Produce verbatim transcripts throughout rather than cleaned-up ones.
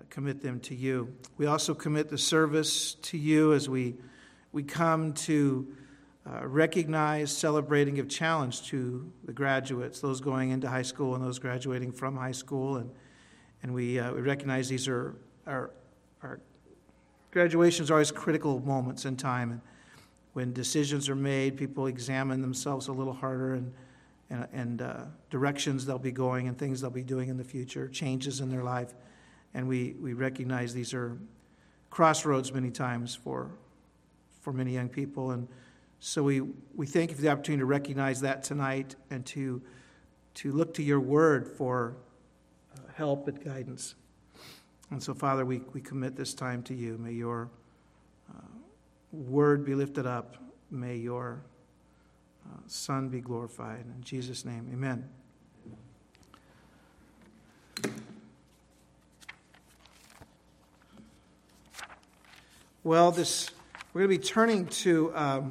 commit them to you. We also commit the service to you as we we come to uh, recognize, celebrate, and give challenge to the graduates, those going into high school and those graduating from high school. And and we, uh, we recognize these are our, our graduations are always critical moments in time. And when decisions are made, people examine themselves a little harder and and, and uh, directions they'll be going and things they'll be doing in the future, changes in their life. And we, we recognize these are crossroads many times for for many young people. And so we, we thank you for the opportunity to recognize that tonight and to to look to your word for uh, help and guidance. And so, Father, we, we commit this time to you. May your uh, word be lifted up. May your uh, Son be glorified. In Jesus' name, amen. Well, this we're going to be turning to, um,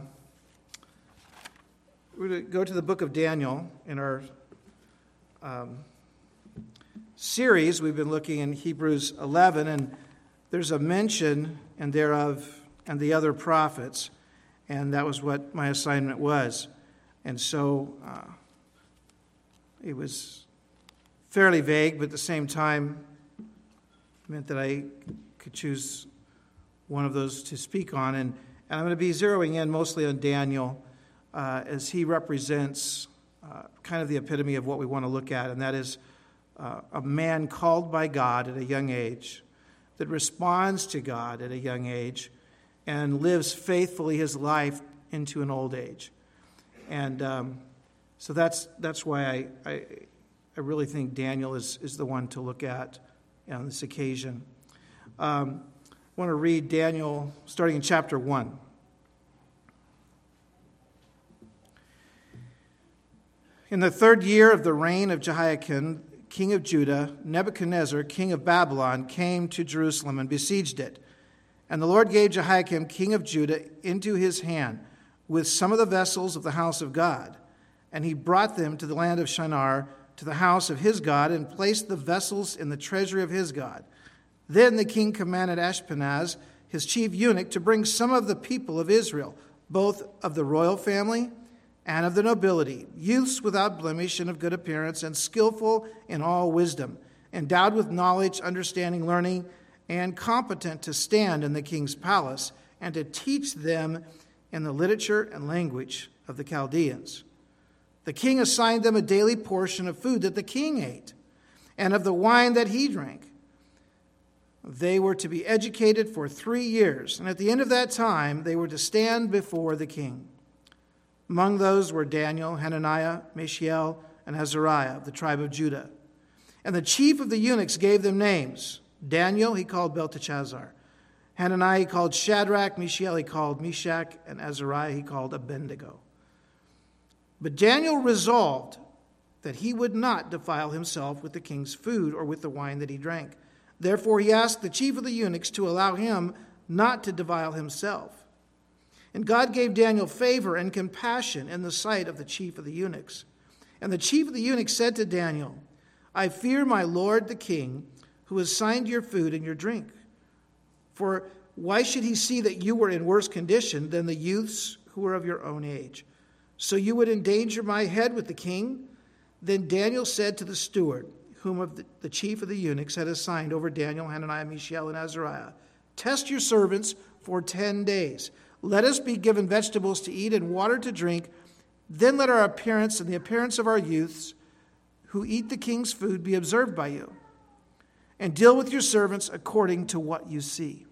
we're going to go to the book of Daniel in our um, series. We've been looking in Hebrews eleven, and there's a mention and thereof and the other prophets, and that was what my assignment was. And so uh, it was fairly vague, but at the same time meant that I could choose one of those to speak on. And, and I'm going to be zeroing in mostly on Daniel uh, as he represents uh, kind of the epitome of what we want to look at, and that is uh, a man called by God at a young age that responds to God at a young age and lives faithfully his life into an old age. And um, so that's that's why I, I I really think Daniel is, is the one to look at on this occasion. Um, I want to read Daniel starting in chapter one. In the third year of the reign of Jehoiakim, king of Judah, Nebuchadnezzar, king of Babylon, came to Jerusalem and besieged it. And the Lord gave Jehoiakim, king of Judah, into his hand with some of the vessels of the house of God. And he brought them to the land of Shinar, to the house of his God, and placed the vessels in the treasury of his God. Then the king commanded Ashpenaz, his chief eunuch, to bring some of the people of Israel, both of the royal family and of the nobility, youths without blemish and of good appearance, and skillful in all wisdom, endowed with knowledge, understanding, learning, and competent to stand in the king's palace, and to teach them in the literature and language of the Chaldeans. The king assigned them a daily portion of food that the king ate, and of the wine that he drank. They were to be educated for three years, and at the end of that time, they were to stand before the king. Among those were Daniel, Hananiah, Mishael, and Azariah of the tribe of Judah. And the chief of the eunuchs gave them names. Daniel he called Belteshazzar. Hananiah he called Shadrach. Mishael he called Meshach. And Azariah he called Abednego. But Daniel resolved that he would not defile himself with the king's food or with the wine that he drank. Therefore he asked the chief of the eunuchs to allow him not to defile himself. And God gave Daniel favor and compassion in the sight of the chief of the eunuchs. And the chief of the eunuchs said to Daniel, I fear my lord the king, who assigned your food and your drink. For why should he see that you were in worse condition than the youths who were of your own age? So you would endanger my head with the king? Then Daniel said to the steward, whom of the, the chief of the eunuchs had assigned over Daniel, Hananiah, Mishael, and Azariah, test your servants for ten days. Let us be given vegetables to eat and water to drink. Then let our appearance and the appearance of our youths who eat the king's food be observed by you. And deal with your servants according to what you see.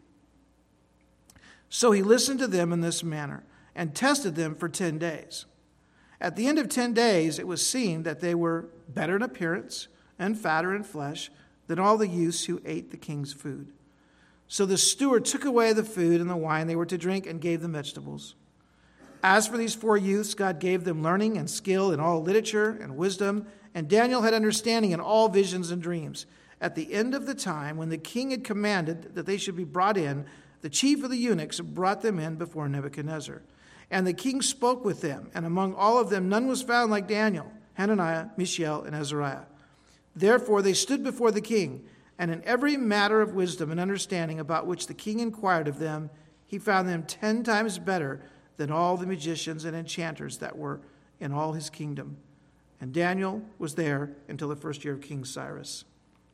So he listened to them in this manner and tested them for ten days. At the end of ten days, it was seen that they were better in appearance and fatter in flesh than all the youths who ate the king's food. So the steward took away the food and the wine they were to drink and gave them vegetables. As for these four youths, God gave them learning and skill in all literature and wisdom, and Daniel had understanding in all visions and dreams. At the end of the time, when the king had commanded that they should be brought in, the chief of the eunuchs brought them in before Nebuchadnezzar. And the king spoke with them, and among all of them none was found like Daniel, Hananiah, Mishael, and Azariah. Therefore they stood before the king, And in every matter of wisdom and understanding about which the king inquired of them, he found them ten times better than all the magicians and enchanters that were in all his kingdom. And Daniel was there until the first year of King Cyrus.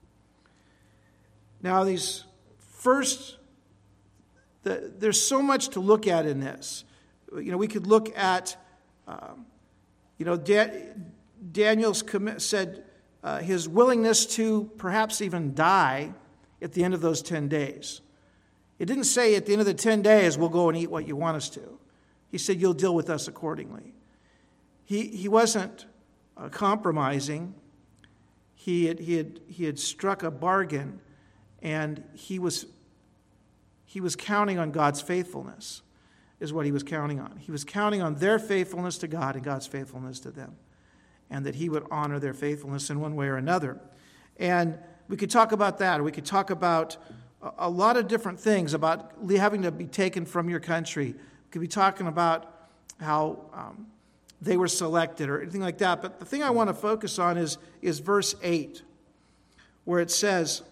Now, these first, the, there's so much to look at in this. You know, we could look at, um, you know, da- Daniel's commit, said uh, his willingness to perhaps even die at the end of those ten days. It didn't say at the end of the ten days, we'll go and eat what you want us to. He said, you'll deal with us accordingly. He, he wasn't uh, compromising. He had, he, had, he had struck a bargain, and he was, he was counting on God's faithfulness, is what he was counting on. He was counting on their faithfulness to God and God's faithfulness to them, and that he would honor their faithfulness in one way or another. And we could talk about that, or we could talk about a, a lot of different things, about having to be taken from your country. We could be talking about how um, they were selected or anything like that. But the thing I want to focus on is, is verse eight, where it says,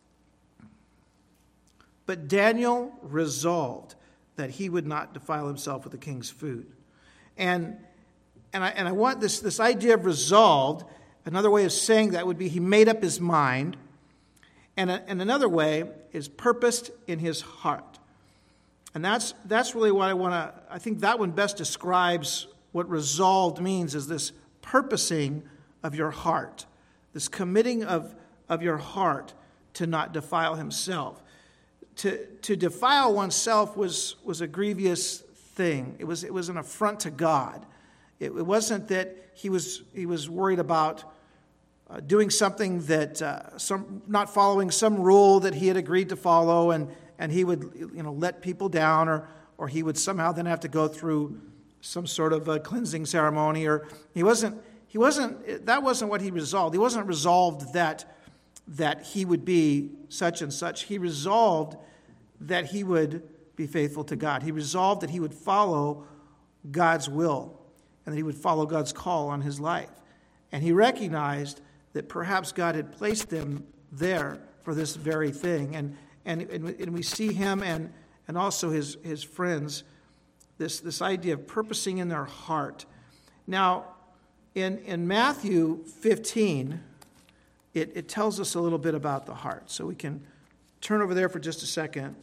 "But Daniel resolved that he would not defile himself with the king's food." And and I and I want this, this idea of resolved, another way of saying that would be he made up his mind. And, a, and another way is purposed in his heart. And that's that's really what I want to, I think that one best describes what resolved means, is this purposing of your heart, this committing of, of your heart to not defile himself. To to defile oneself was, was a grievous thing. It was it was an affront to God. It, it wasn't that he was he was worried about uh, doing something that uh, some not following some rule that he had agreed to follow, and and he would you know let people down, or or he would somehow then have to go through some sort of a cleansing ceremony, or he wasn't he wasn't that wasn't what he resolved. He wasn't resolved that. that he would be such and such. He resolved that he would be faithful to God. He resolved that he would follow God's will and that he would follow God's call on his life. And he recognized that perhaps God had placed them there for this very thing. And and, and we see him and, and also his, his friends, this, this idea of purposing in their heart. Now, in, in Matthew fifteen, It, it tells us a little bit about the heart. So we can turn over there for just a second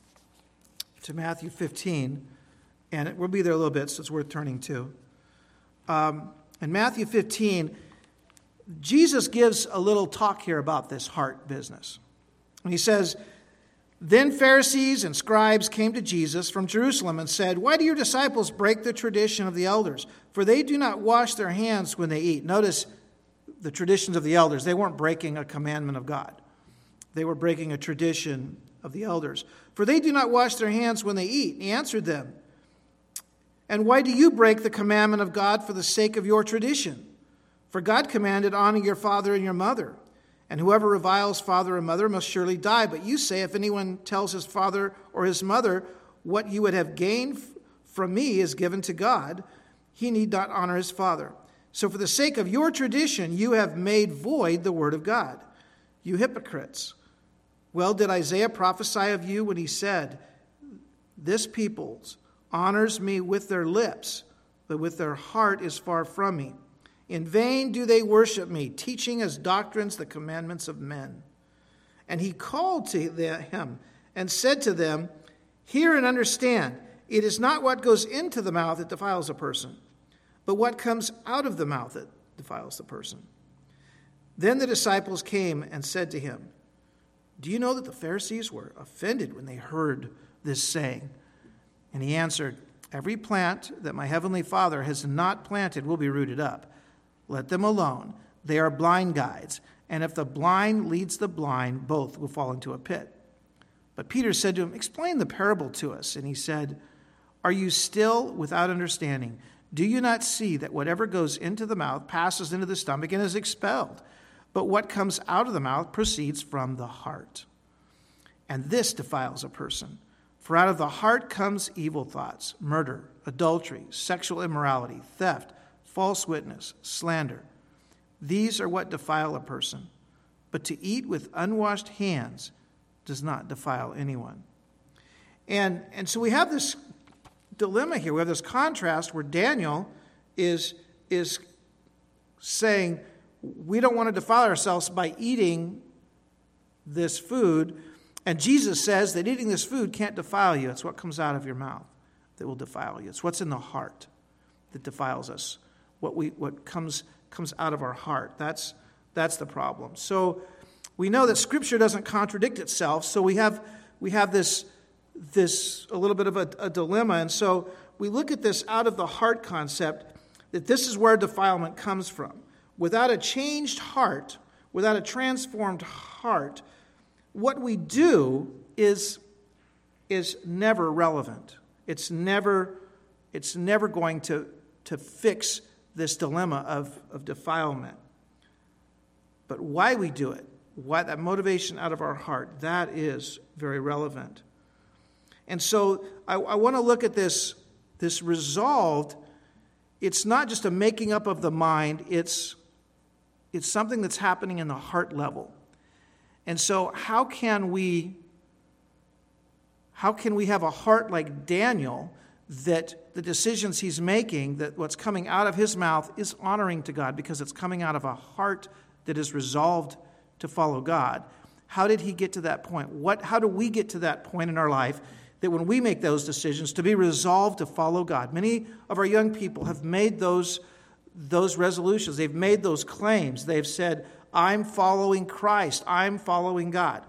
to Matthew fifteen. And it, we'll be there a little bit, so it's worth turning to. Um, in Matthew fifteen, Jesus gives a little talk here about this heart business. And he says, "Then Pharisees and scribes came to Jesus from Jerusalem and said, 'Why do your disciples break the tradition of the elders? For they do not wash their hands when they eat.'" Notice the traditions of the elders. They weren't breaking a commandment of God. They were breaking a tradition of the elders. "For they do not wash their hands when they eat." And he answered them, "And why do you break the commandment of God for the sake of your tradition? For God commanded, 'Honor your father and your mother.' And whoever reviles father or mother must surely die. But you say, if anyone tells his father or his mother, 'What you would have gained from me is given to God,' he need not honor his father. So for the sake of your tradition, you have made void the word of God. You hypocrites. Well, did Isaiah prophesy of you when he said, 'This people honors me with their lips, but with their heart is far from me. In vain do they worship me, teaching as doctrines the commandments of men.' And he called to him and said to them, 'Hear and understand. It is not what goes into the mouth that defiles a person, but what comes out of the mouth that defiles the person.' Then the disciples came and said to him, 'Do you know that the Pharisees were offended when they heard this saying?' And he answered, 'Every plant that my heavenly Father has not planted will be rooted up. Let them alone. They are blind guides. And if the blind leads the blind, both will fall into a pit.' But Peter said to him, 'Explain the parable to us.' And he said, 'Are you still without understanding? Do you not see that whatever goes into the mouth passes into the stomach and is expelled? But what comes out of the mouth proceeds from the heart. And this defiles a person. For out of the heart comes evil thoughts, murder, adultery, sexual immorality, theft, false witness, slander. These are what defile a person. but to eat with unwashed hands does not defile anyone. And, and so we have this dilemma here. We have this contrast where Daniel is, is saying, we don't want to defile ourselves by eating this food. And Jesus says that eating this food can't defile you. It's what comes out of your mouth that will defile you. It's what's in the heart that defiles us. What we what comes comes out of our heart. That's that's the problem. So we know that Scripture doesn't contradict itself. So we have we have this this a little bit of a, a dilemma. And so we look at this out of the heart concept, that this is where defilement comes from. Without a changed heart, without a transformed heart, what we do is, is never relevant. It's never, it's never going to, to fix this dilemma of, of defilement. But why we do it, why that motivation out of our heart, that is very relevant. And so I, I want to look at this, this resolved. It's not just a making up of the mind, it's, it's something that's happening in the heart level. And so how can we how can we have a heart like Daniel, that the decisions he's making, that what's coming out of his mouth is honoring to God because it's coming out of a heart that is resolved to follow God? How did he get to that point? What how do we get to that point in our life that when we make those decisions to be resolved to follow God? Many of our young people have made those those resolutions. They've made those claims. They've said, I'm following Christ. I'm following God.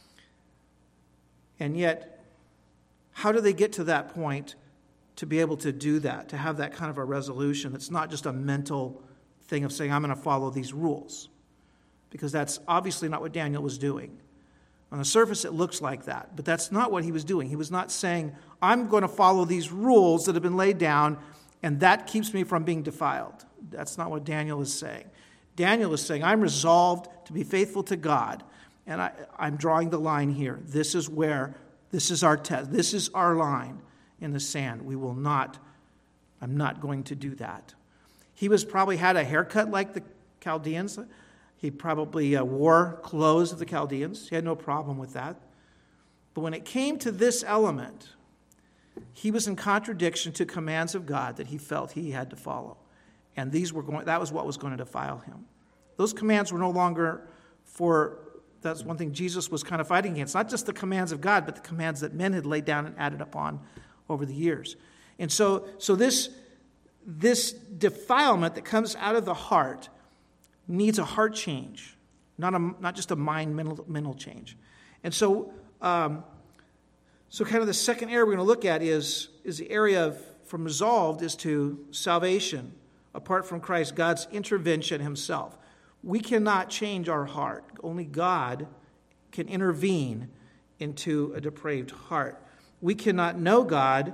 And yet, how do they get to that point to be able to do that, to have that kind of a resolution? It's not just a mental thing of saying, I'm going to follow these rules. Because that's obviously not what Daniel was doing. On the surface, it looks like that. But that's not what he was doing. He was not saying, I'm going to follow these rules that have been laid down, and that keeps me from being defiled. That's not what Daniel is saying. Daniel is saying, I'm resolved to be faithful to God, and I, I'm drawing the line here. This is where, this is our test. This is our line in the sand. We will not, I'm not going to do that. He was probably had a haircut like the Chaldeans. He probably uh, wore clothes of the Chaldeans. He had no problem with that. But when it came to this element, he was in contradiction to commands of God that he felt he had to follow. And these were going, that was what was going to defile him. Those commands were no longer for, that's one thing Jesus was kind of fighting against. Not just the commands of God, but the commands that men had laid down and added upon over the years. And so, so this, this defilement that comes out of the heart needs a heart change, not, a, not just a mind mental, mental change. And so, um, so kind of the second area we're going to look at is, is the area of, from resolved is to salvation. Apart from Christ, God's intervention himself. We cannot change our heart. Only God can intervene into a depraved heart. We cannot know God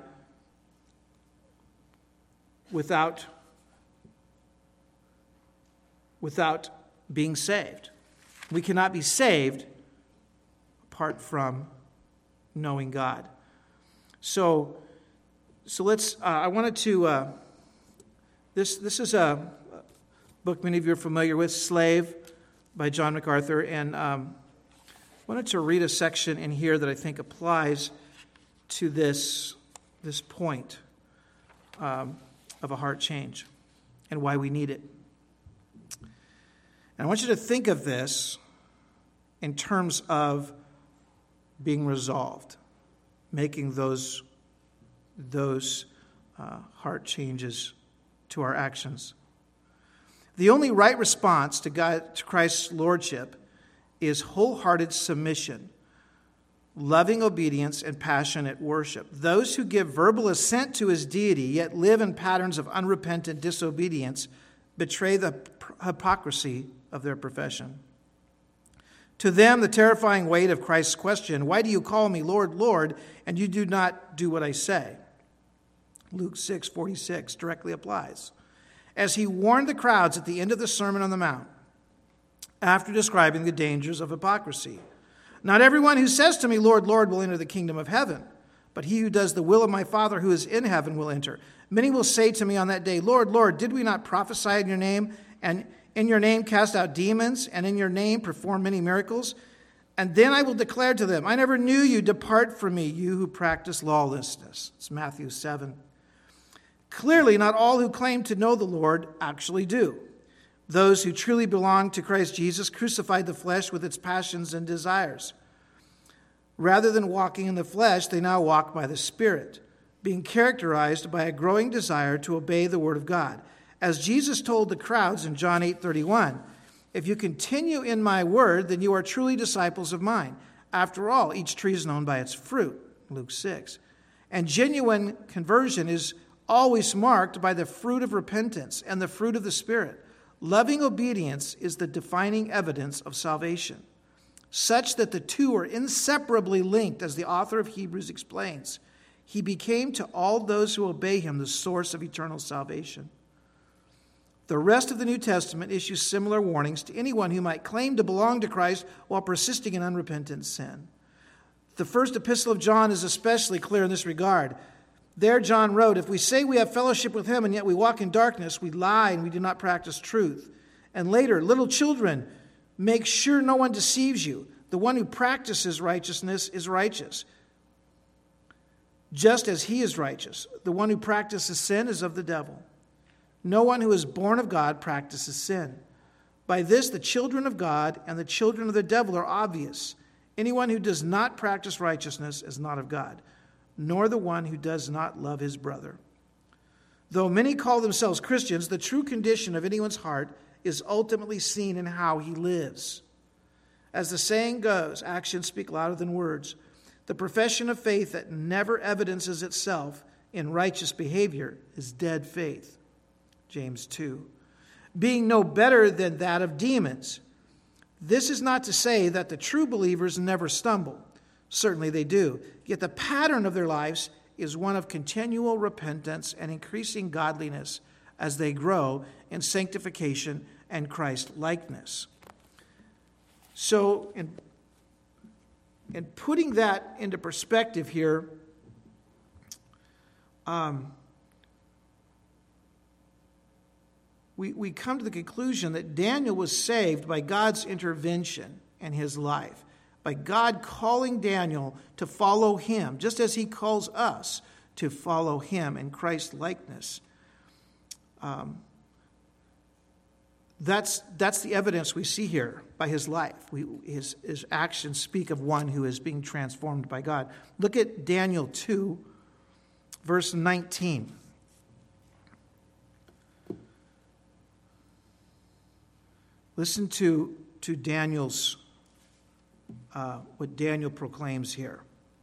without, without being saved. We cannot be saved apart from knowing God. So, so let's, uh, I wanted to... Uh, This this is a book many of you are familiar with, Slave by John MacArthur. And um, I wanted to read a section in here that I think applies to this, this point um, of a heart change and why we need it. And I want you to think of this in terms of being resolved, making those, those uh, heart changes to our actions. The only right response to God, to Christ's lordship, is wholehearted submission, loving obedience, and passionate worship. Those who give verbal assent to his deity, yet live in patterns of unrepentant disobedience, betray the hypocrisy of their profession. To them, the terrifying weight of Christ's question, "Why do you call me Lord, Lord, and you do not do what I say?" Luke six forty-six directly applies. As he warned the crowds at the end of the Sermon on the Mount, after describing the dangers of hypocrisy. Not everyone who says to me, Lord, Lord, will enter the kingdom of heaven, but he who does the will of my Father who is in heaven will enter. Many will say to me on that day, Lord, Lord, did we not prophesy in your name, and In your name cast out demons, and in your name perform many miracles. And then I will declare to them, I never knew you. Depart from me, you who practice lawlessness. It's Matthew seven. Clearly, not all who claim to know the Lord actually do. Those who truly belong to Christ Jesus crucified the flesh with its passions and desires. Rather than walking in the flesh, they now walk by the Spirit, being characterized by a growing desire to obey the Word of God. As Jesus told the crowds in John eight thirty-one, if you continue in my word, then you are truly disciples of mine. After all, each tree is known by its fruit, Luke six. And genuine conversion is always marked by the fruit of repentance and the fruit of the Spirit. Loving obedience is the defining evidence of salvation, such that the two are inseparably linked, as the author of Hebrews explains. He became to all those who obey him the source of eternal salvation. The rest of the New Testament issues similar warnings to anyone who might claim to belong to Christ while persisting in unrepentant sin. The first epistle of John is especially clear in this regard. There John wrote, if we say we have fellowship with him and yet we walk in darkness, we lie and we do not practice truth. And later, little children, make sure no one deceives you. The one who practices righteousness is righteous, just as he is righteous. The one who practices sin is of the devil. No one who is born of God practices sin. By this, the children of God and the children of the devil are obvious. Anyone who does not practice righteousness is not of God, nor the one who does not love his brother. Though many call themselves Christians, the true condition of anyone's heart is ultimately seen in how he lives. As the saying goes, actions speak louder than words. The profession of faith that never evidences itself in righteous behavior is dead faith. James two. Being no better than that of demons. This is not to say that the true believers never stumble. Certainly they do. Yet the pattern of their lives is one of continual repentance and increasing godliness as they grow in sanctification and Christ-likeness. So in, in putting that into perspective here, um, We, we come to the conclusion that Daniel was saved by God's intervention in his life, by God calling Daniel to follow him, just as he calls us to follow him in Christ-likeness. Um, that's, that's the evidence we see here by his life. We, his, his actions speak of one who is being transformed by God. Look at Daniel two, verse nineteen. Listen to, to Daniel's, uh, what Daniel proclaims here.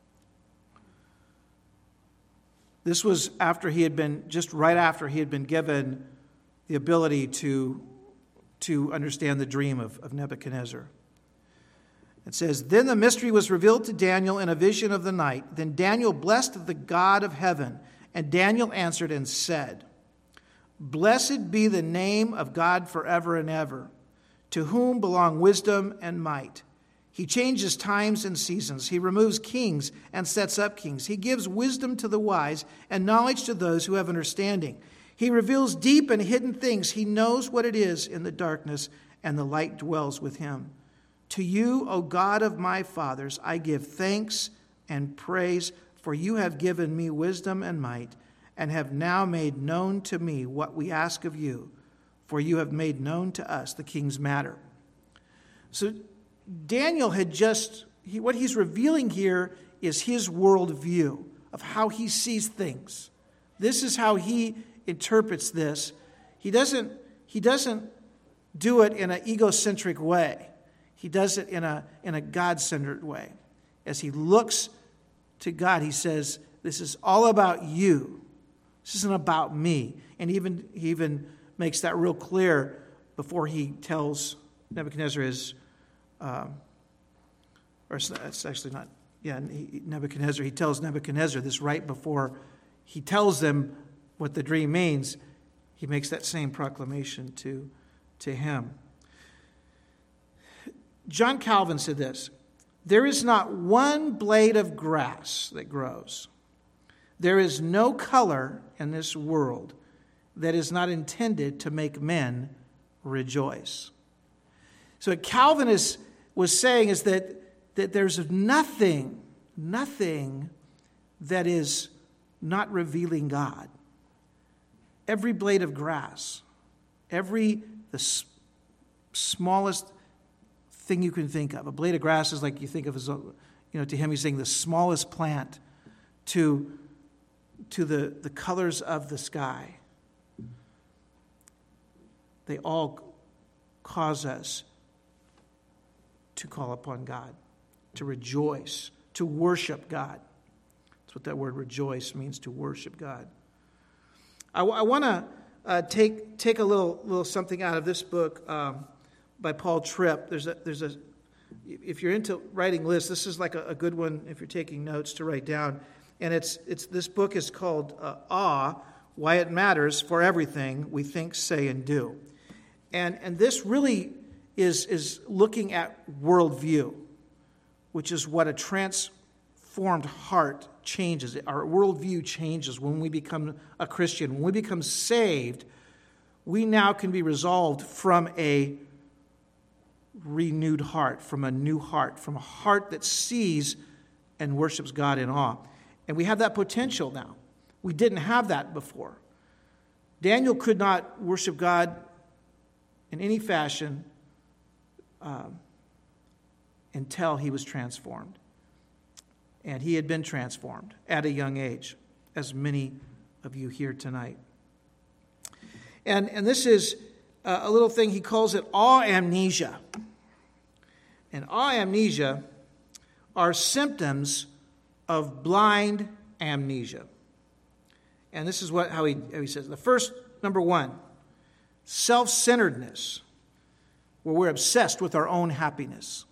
This was after he had been, just right after he had been given the ability to, to understand the dream of, of Nebuchadnezzar. It says, then the mystery was revealed to Daniel in a vision of the night. Then Daniel blessed the God of heaven, and Daniel answered and said, blessed be the name of God forever and ever, to whom belong wisdom and might. He changes times and seasons. He removes kings and sets up kings. He gives wisdom to the wise and knowledge to those who have understanding. He reveals deep and hidden things. He knows what it is in the darkness, and the light dwells with him. To you, O God of my fathers, I give thanks and praise, for you have given me wisdom and might, and have now made known to me what we ask of you. For you have made known to us the king's matter. So Daniel had just, he, what he's revealing here is his worldview of how he sees things. This is how he interprets this. He doesn't, he doesn't do it in an egocentric way. He does it in a, in a God-centered way. As he looks to God, he says, this is all about you. This isn't about me. And even he even makes that real clear before he tells Nebuchadnezzar his, um, or it's, it's actually not, yeah, he, Nebuchadnezzar, he tells Nebuchadnezzar this right before he tells them what the dream means. He makes that same proclamation to, to him. John Calvin said this, there is not one blade of grass that grows. There is no color in this world that is not intended to make men rejoice. So what Calvin is, was saying is that, that there's nothing, nothing that is not revealing God. Every blade of grass, every the s- smallest thing you can think of. A blade of grass is like you think of as, a, you know, to him he's saying the smallest plant to, to the, the colors of the sky. They all cause us to call upon God, to rejoice, to worship God. That's what that word rejoice means, to worship God. I, I want to uh, take take a little little something out of this book um, by Paul Tripp. There's a there's a if you're into writing lists, this is like a, a good one if you're taking notes to write down. And it's it's this book is called uh, Awe: Why It Matters for Everything We Think, Say, and Do. And and this really is is looking at worldview, which is what a transformed heart changes. Our worldview changes when we become a Christian. When we become saved, we now can be resolved from a renewed heart, from a new heart, from a heart that sees and worships God in awe. And we have that potential now. We didn't have that before. Daniel could not worship God in any fashion um, until he was transformed. And he had been transformed at a young age, as many of you here tonight. And, and this is a little thing, he calls it awe amnesia. And awe amnesia are symptoms of blind amnesia. And this is what how he, how he says. The first, number one, self-centeredness, where we're obsessed with our own happiness.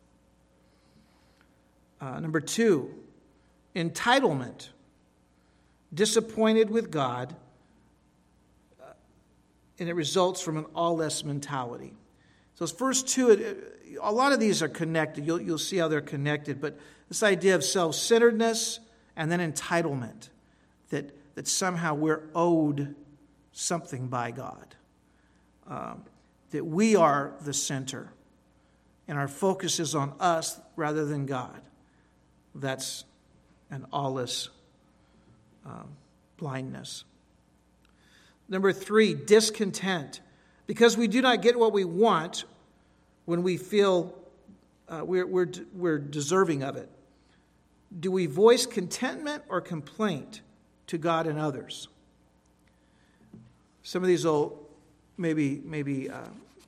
Uh, number two, entitlement, disappointed with God, uh, and it results from an all-less mentality. So those first two, it, a lot of these are connected. You'll, you'll see how they're connected. But this idea of self-centeredness and then entitlement, that, that somehow we're owed something by God, um, that we are the center, and our focus is on us rather than God. That's an all-less um, blindness. Number three, discontent. Because we do not get what we want when we feel uh, we're, we're, we're deserving of it. Do we voice contentment or complaint to God and others? Some of these will maybe, maybe uh,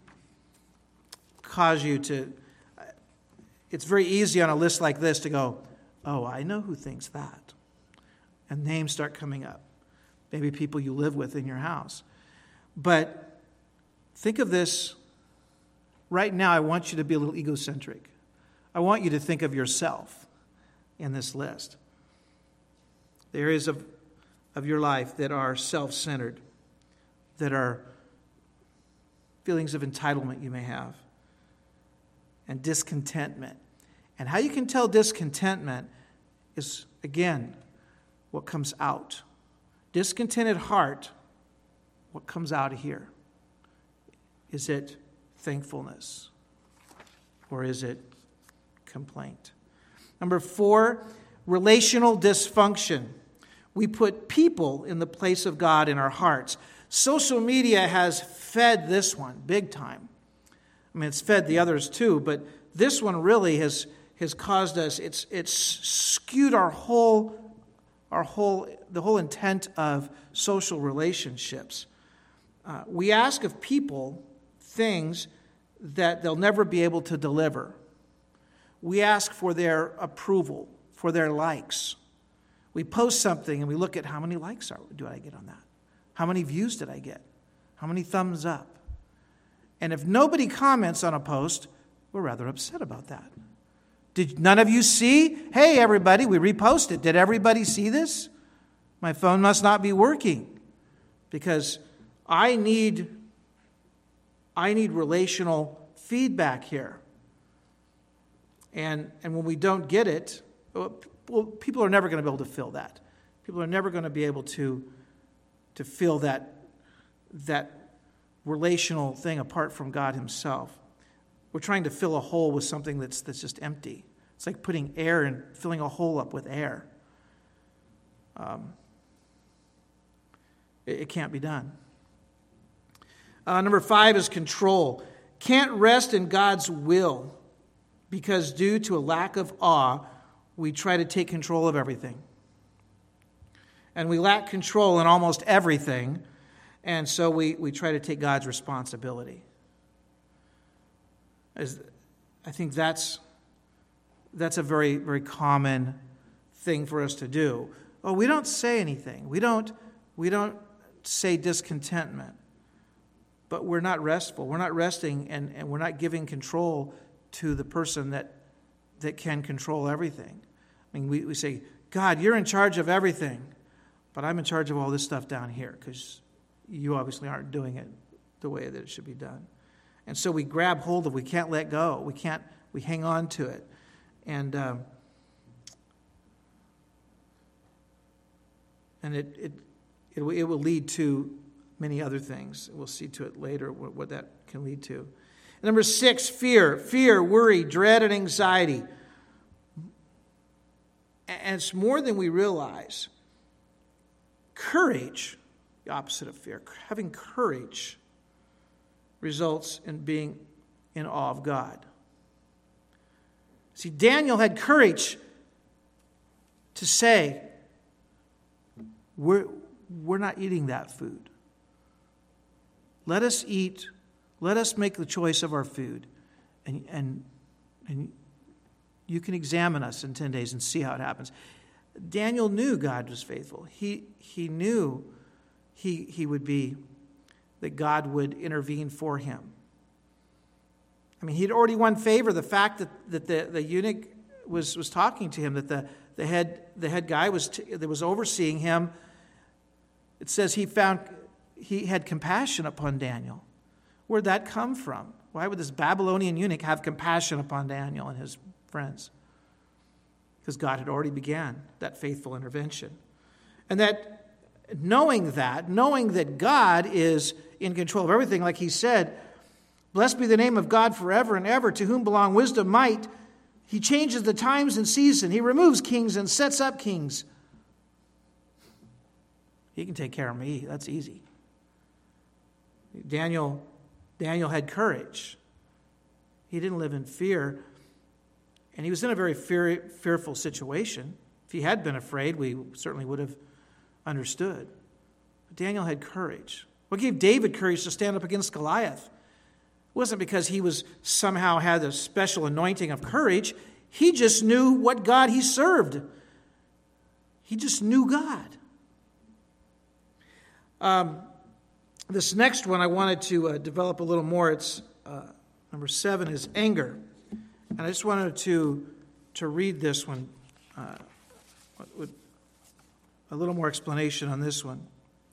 cause you to... It's very easy on a list like this to go, oh, I know who thinks that. And names start coming up. Maybe people you live with in your house. But think of this. Right now, I want you to be a little egocentric. I want you to think of yourself in this list. The areas of, of your life that are self-centered, that are feelings of entitlement you may have, and discontentment. And how you can tell discontentment is, again, what comes out. Discontented heart, what comes out of here? Is it thankfulness? Or is it complaint? Number four, relational dysfunction. We put people in the place of God in our hearts. Social media has fed this one big time. I mean, it's fed the others too, but this one really has has caused us, it's it's skewed our whole, our whole, the whole intent of social relationships. Uh, we ask of people things that they'll never be able to deliver. We ask for their approval, for their likes. We post something and we look at how many likes are, do I get on that? How many views did I get? How many thumbs up? And if nobody comments on a post, we're rather upset about that. Did none of you see? Hey, everybody, we reposted. Did everybody see this? My phone must not be working because I need, I need relational feedback here. And, and when we don't get it, well, people are never going to be able to feel that. People are never going to be able to, to feel that, that relational thing apart from God himself. We're trying to fill a hole with something that's that's just empty. It's like putting air and filling a hole up with air. Um, it, it can't be done. Uh, number five is control. Can't rest in God's will because due to a lack of awe, we try to take control of everything. And we lack control in almost everything, and so we, we try to take God's responsibility. As, I think that's that's a very, very common thing for us to do. Oh, we don't say anything. We don't we don't say discontentment. But we're not restful. We're not resting, and, and we're not giving control to the person that that can control everything. I mean, we, we say, God, you're in charge of everything, but I'm in charge of all this stuff down here because you obviously aren't doing it the way that it should be done. And so we grab hold of, we can't let go. We can't, we hang on to it. And um, and it, it, it, it will lead to many other things. We'll see to it later what, what that can lead to. And number six, fear. Fear, worry, dread, and anxiety. And it's more than we realize. Courage, the opposite of fear, having courage results in being in awe of God. See, Daniel had courage to say, we're, we're not eating that food. Let us eat, let us make the choice of our food, and, and, and you can examine us in ten days and see how it happens. Daniel knew God was faithful. He, he knew he, he would be, that God would intervene for him. I mean, he'd already won favor. The fact that, that the, the eunuch was, was talking to him, that the, the head the head guy was t- that was overseeing him, it says he found he had compassion upon Daniel. Where'd that come from? Why would this Babylonian eunuch have compassion upon Daniel and his friends? Because God had already began that faithful intervention. And that knowing that, knowing that God is in control of everything, like he said, blessed be the name of God forever and ever, to whom belong wisdom, might. He changes the times and season. He removes kings and sets up kings. He can take care of me. That's easy. Daniel, Daniel had courage. He didn't live in fear. And he was in a very fear, fearful situation. If he had been afraid, we certainly would have understood. But Daniel had courage. What gave David courage to stand up against Goliath? It wasn't because he was somehow had a special anointing of courage. He just knew what God he served. He just knew God. Um, this next one I wanted to uh, develop a little more. It's uh, number seven is anger. And I just wanted to, to read this one uh, with a little more explanation on this one.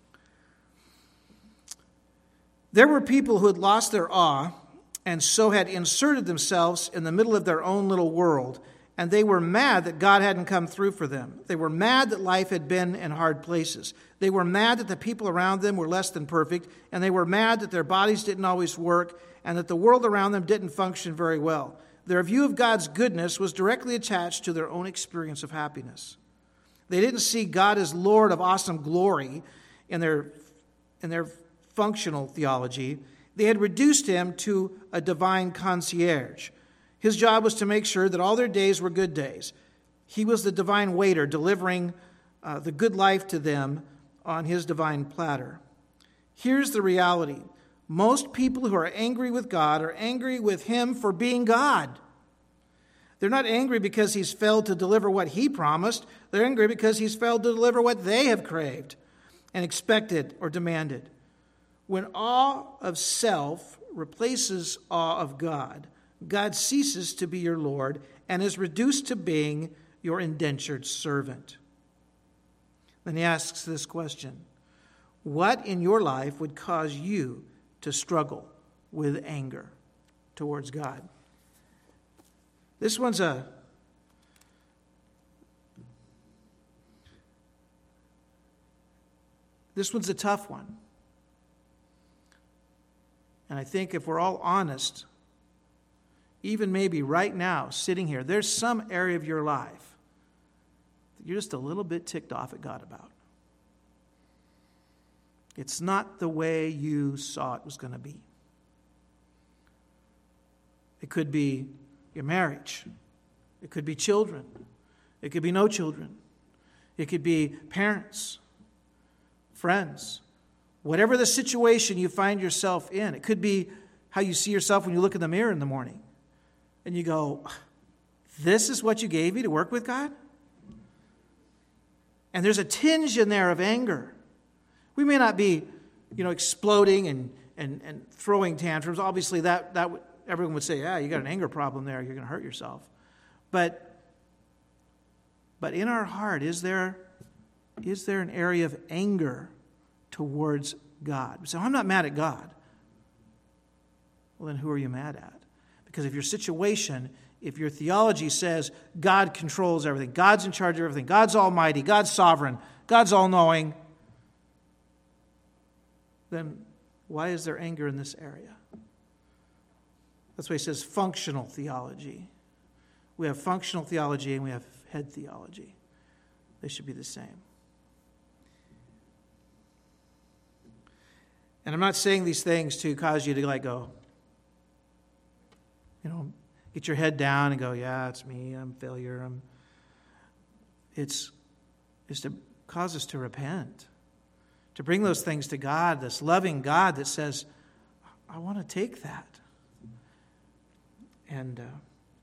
There were people who had lost their awe and so had inserted themselves in the middle of their own little world, and they were mad that God hadn't come through for them. They were mad that life had been in hard places. They were mad that the people around them were less than perfect, and they were mad that their bodies didn't always work and that the world around them didn't function very well. Their view of God's goodness was directly attached to their own experience of happiness. They didn't see God as Lord of awesome glory in their, in their functional theology. They had reduced him to a divine concierge. His job was to make sure that all their days were good days. He was the divine waiter delivering uh, the good life to them on his divine platter. Here's the reality. Most people who are angry with God are angry with him for being God. They're not angry because he's failed to deliver what he promised. They're angry because he's failed to deliver what they have craved and expected or demanded. When awe of self replaces awe of God, God ceases to be your Lord and is reduced to being your indentured servant. Then he asks this question: what in your life would cause you to struggle with anger towards God? This one's a This one's a tough one. And I think if we're all honest, even maybe right now, sitting here, there's some area of your life that you're just a little bit ticked off at God about. It's not the way you saw it was going to be. It could be your marriage. It could be children. It could be no children. It could be parents, friends. Whatever the situation you find yourself in. It could be how you see yourself when you look in the mirror in the morning. And you go, this is what you gave me to work with, God? And there's a tinge in there of anger. We may not be, you know, exploding and, and, and throwing tantrums. Obviously, that, that everyone would say, yeah, you got an anger problem there. You're going to hurt yourself. But, but in our heart, is there, is there an area of anger towards God? So I'm not mad at God. Well, then who are you mad at? Because if your situation, if your theology says God controls everything, God's in charge of everything, God's almighty, God's sovereign, God's all-knowing, then why is there anger in this area? That's why he says functional theology. We have functional theology and we have head theology. They should be the same. And I'm not saying these things to cause you to like go, you know, get your head down and go, yeah, it's me, I'm a failure. I'm... It's, it's to cause us to repent, to bring those things to God, this loving God that says, I want to take that. And uh,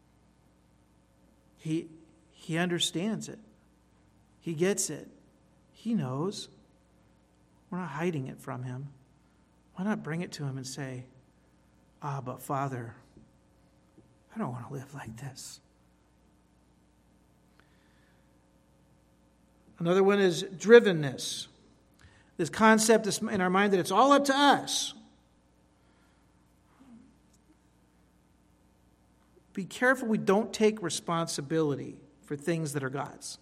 he, he understands it. He gets it. He knows. We're not hiding it from him. Why not bring it to him and say, ah, but Father, I don't want to live like this. Another one is drivenness. This concept is in our mind that it's all up to us. Be careful we don't take responsibility for things that are God's.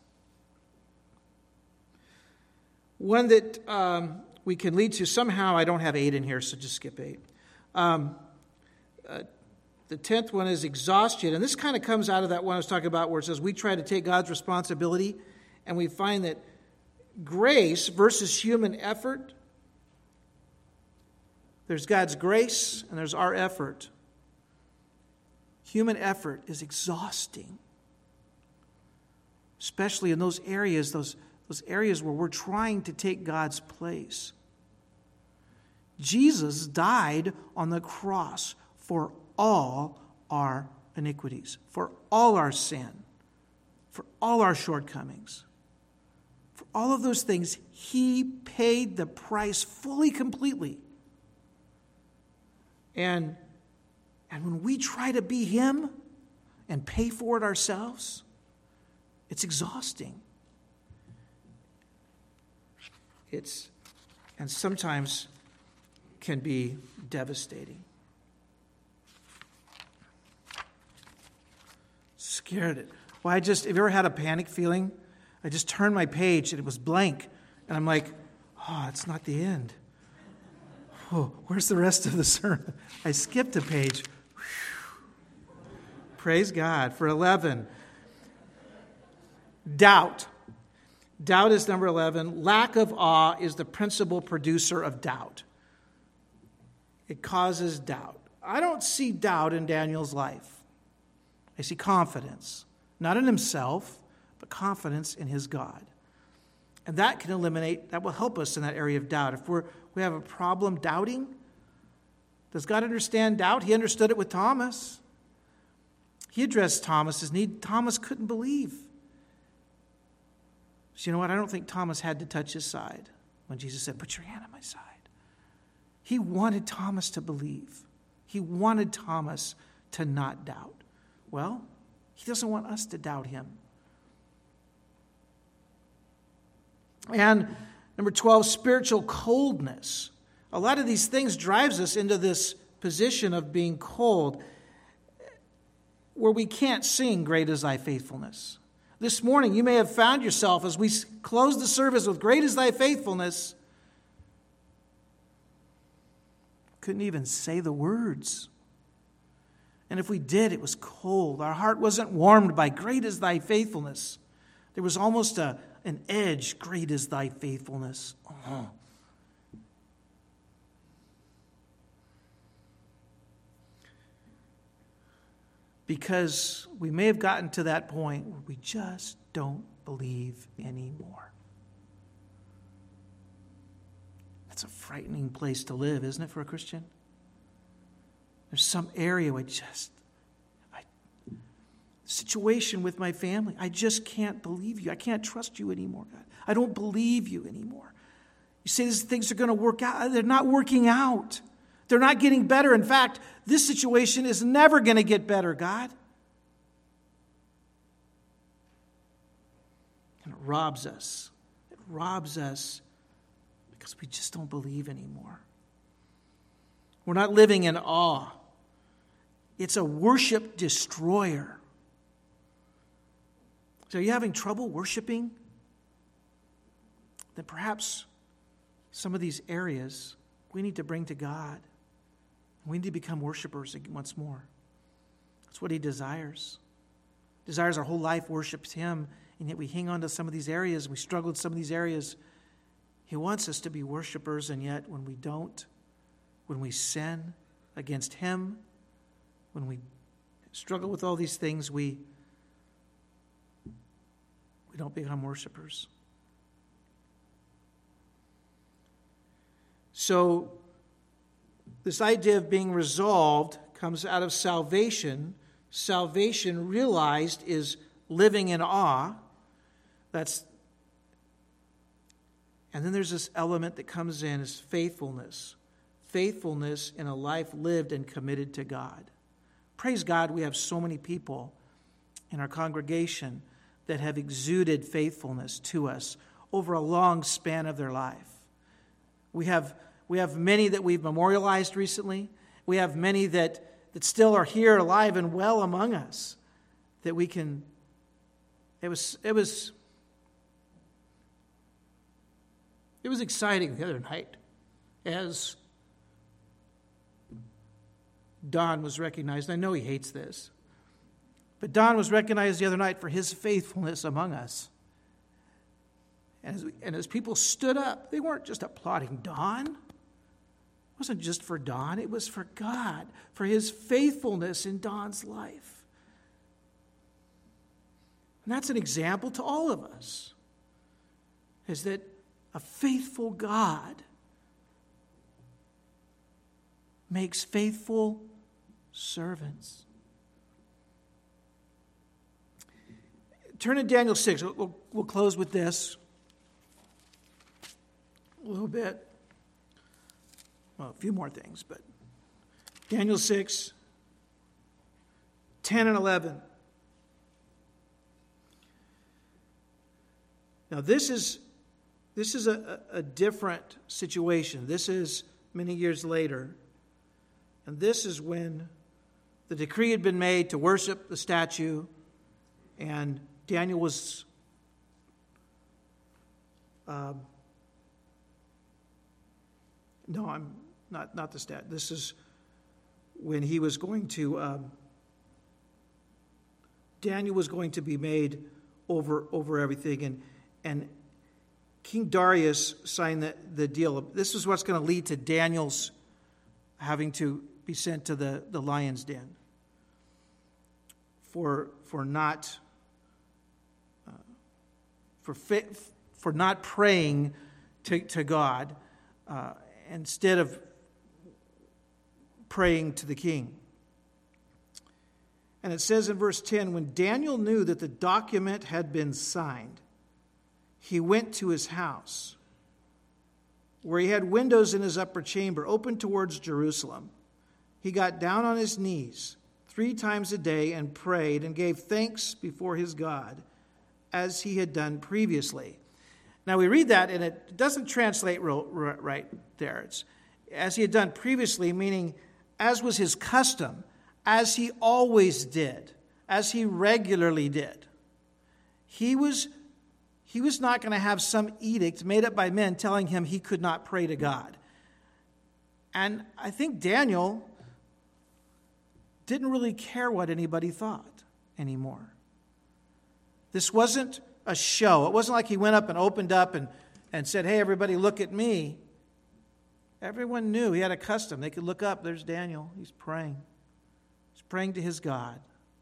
One that um, we can lead to, somehow, I don't have eight in here, so just skip eight. Um, uh, the tenth one is exhaustion. And this kind of comes out of that one I was talking about where it says we try to take God's responsibility, and we find that grace versus human effort, there's God's grace and there's our effort. Human effort is exhausting, especially in those areas, those, those areas where we're trying to take God's place. Jesus died on the cross for all our iniquities, for all our sin, for all our shortcomings. For all of those things, he paid the price fully, completely. And, and when we try to be him and pay for it ourselves, it's exhausting. It's, and sometimes can be devastating. Scared it. Well, I just, have you ever had a panic feeling? I just turned my page and it was blank. And I'm like, oh, it's not the end. Oh, where's the rest of the sermon? I skipped a page. Whew. Praise God. For eleven. Doubt. Doubt is number eleven. Lack of awe is the principal producer of doubt. It causes doubt. I don't see doubt in Daniel's life. I see confidence. Not in himself, but confidence in his God. And that can eliminate, that will help us in that area of doubt. If we're, we have a problem doubting, does God understand doubt? He understood it with Thomas. He addressed Thomas's need. Thomas couldn't believe. So you know what? I don't think Thomas had to touch his side when Jesus said, put your hand on my side. He wanted Thomas to believe. He wanted Thomas to not doubt. Well, he doesn't want us to doubt him. And number twelve, spiritual coldness. A lot of these things drives us into this position of being cold, where we can't sing, great is thy faithfulness. This morning, you may have found yourself, as we close the service with great is thy faithfulness, couldn't even say the words. And if we did, it was cold. Our heart wasn't warmed by great is thy faithfulness. There was almost a, an edge, great is thy faithfulness. Oh. Because we may have gotten to that point where we just don't believe anymore. That's a frightening place to live, isn't it, for a Christian? There's some area where I just, I, situation with my family, I just can't believe you. I can't trust you anymore, God. I don't believe you anymore. You say these things are going to work out. They're not working out. They're not getting better. In fact, this situation is never going to get better, God. And it robs us. It robs us because we just don't believe anymore. We're not living in awe. It's a worship destroyer. So are you having trouble worshiping? Then perhaps some of these areas we need to bring to God. We need to become worshipers once more. That's what he desires. Desires our whole life worships him, and yet we hang on to some of these areas, and we struggle with some of these areas. He wants us to be worshipers, and yet when we don't, when we sin against him, when we struggle with all these things, we, we don't become worshipers. So, this idea of being resolved comes out of salvation. Salvation, realized, is living in awe. That's, and then there's this element that comes in is faithfulness. Faithfulness in a life lived and committed to God. Praise God, we have so many people in our congregation that have exuded faithfulness to us over a long span of their life. We have We have many that we've memorialized recently. We have many that, that still are here alive and well among us that we can, it was, it was, it was exciting the other night as Don was recognized. I know he hates this, but Don was recognized the other night for his faithfulness among us. And as, and as people stood up, they weren't just applauding Don. It wasn't just for Don, it was for God, for his faithfulness in Don's life. And that's an example to all of us, is that a faithful God makes faithful servants. Turn to Daniel six. We'll, we'll close with this a little bit. Well, a few more things, but Daniel six, ten and eleven. Now this is this is a, a different situation. This is many years later. And this is when the decree had been made to worship the statue, and Daniel was um, no, I'm Not not the stat. This is when he was going to, um, Daniel was going to be made over over everything. And and King Darius signed the, the deal. This is what's going to lead to Daniel's having to be sent to the, the lion's den for for not uh, for fit, for not praying to, to God uh, instead of praying to the king. And it says in verse ten, when Daniel knew that the document had been signed, he went to his house, where he had windows in his upper chamber open towards Jerusalem. He got down on his knees three times a day and prayed and gave thanks before his God, as he had done previously. Now we read that, and it doesn't translate right there. It's as he had done previously, meaning as was his custom, as he always did, as he regularly did. He was, he was not going to have some edict made up by men telling him he could not pray to God. And I think Daniel didn't really care what anybody thought anymore. This wasn't a show. It wasn't like he went up and opened up and, and said, hey, everybody, look at me. Everyone knew. He had a custom. They could look up. There's Daniel. He's praying. He's praying to his God.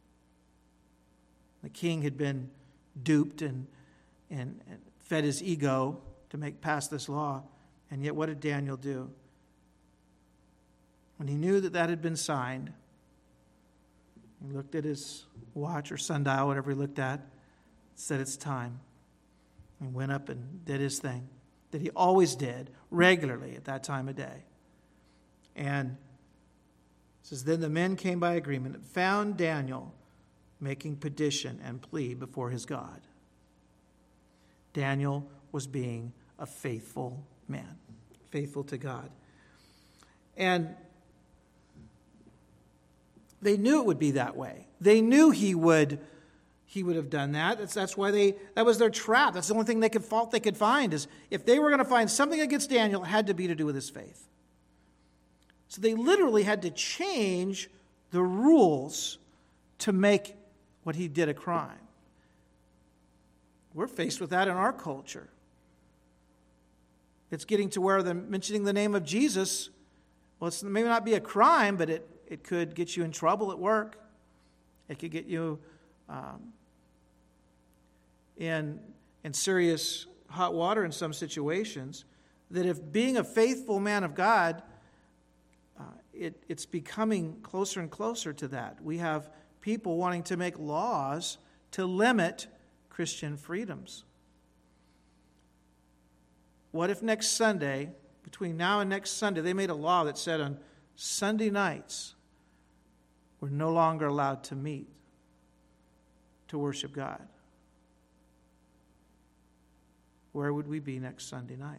The king had been duped and, and, and fed his ego to make pass this law. And yet what did Daniel do? When he knew that that had been signed, he looked at his watch or sundial, whatever he looked at, said it's time. He went up and did his thing that he always did regularly at that time of day. And it says, then the men came by agreement and found Daniel making petition and plea before his God. Daniel was being a faithful man, faithful to God. And they knew it would be that way. They knew he would he would have done that. That's, that's why they, that was their trap. That's the only thing they could fault they could find, is if they were going to find something against Daniel, it had to be to do with his faith. So they literally had to change the rules to make what he did a crime. We're faced with that in our culture. It's getting to where the mentioning the name of Jesus, well, it's maybe not be a crime, but it, it could get you in trouble at work. It could get you um, in, in serious hot water in some situations. That if being a faithful man of God, uh, it, it's becoming closer and closer to that. We have people wanting to make laws to limit Christian freedoms. What if next Sunday, between now and next Sunday, they made a law that said on Sunday nights we're no longer allowed to meet to worship God? Where would we be next Sunday night?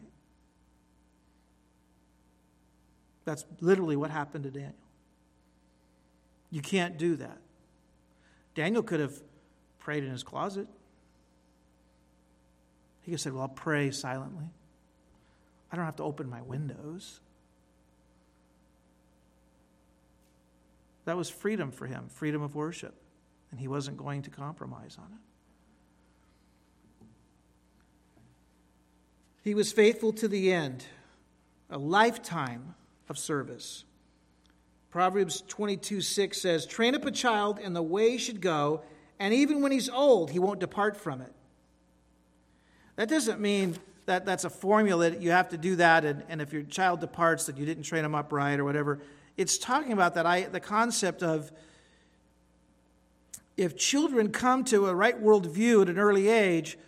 That's literally what happened to Daniel. You can't do that. Daniel could have prayed in his closet. He could have said, well, I'll pray silently. I don't have to open my windows. That was freedom for him, freedom of worship. And he wasn't going to compromise on it. He was faithful to the end, a lifetime of service. Proverbs twenty-two six says, train up a child in the way he should go, and even when he's old, he won't depart from it. That doesn't mean that that's a formula that you have to do that, and, and if your child departs, that you didn't train him up right or whatever. It's talking about that I, the concept of if children come to a right worldview at an early age,